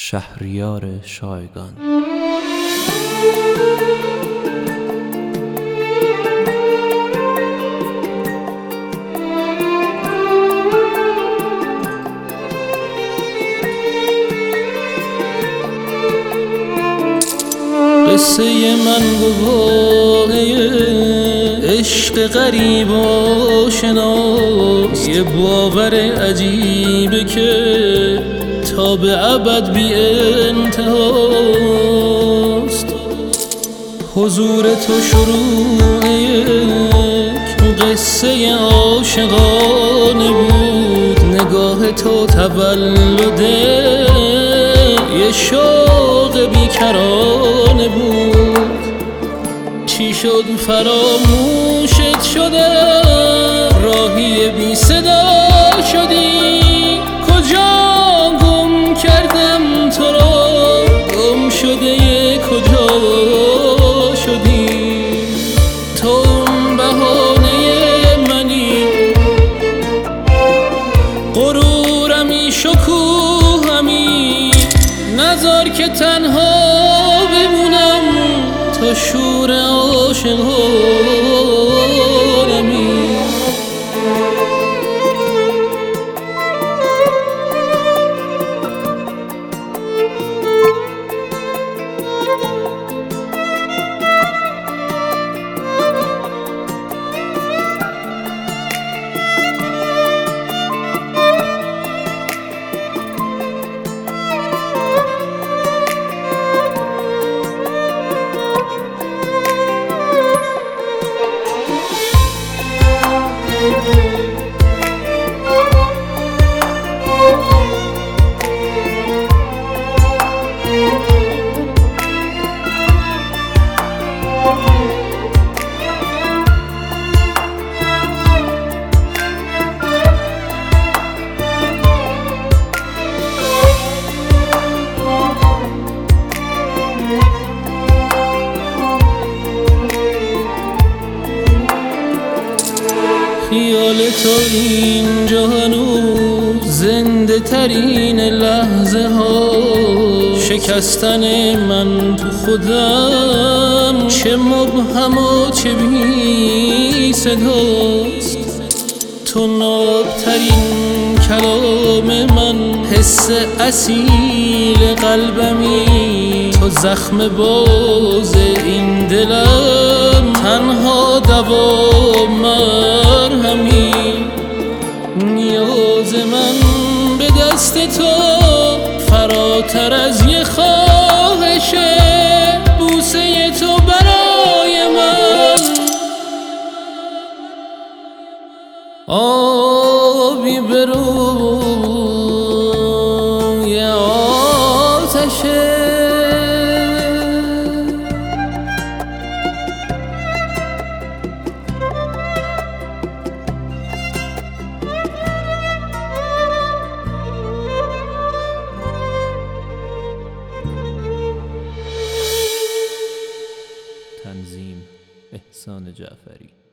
شهریار شایگان. قصه من گواه عشق غریب و شناس، یه باور عجیبه که تا به ابد بی انتهاست. حضور تو شروع یک قصه عاشقانه بود، نگاه تو تولد یه شوق بیکرانه بود. چی شد فراموشت شده، راهی بی صدا شدی، کجا گم کردم تو را، گم شده کجا شدی. تو اون بهانه منی، غرورمی شکوهمی، نذار که تنها بمونم تا شور عاشقانمی. خیال تو اینجا هنوز زنده ترین لحظه ها، شکستن من تو خودم چه مبهم و چه بی صداست. تو نابترین کلام من، حس اصیل قلبمی، تو زخم باز این دلم، تنها دوا مرهمی. نیاز من به دست تو فراتر از یه خواهشه، بوسه تو برای من آبی به روی آتشه. تنظیم احسان جعفری.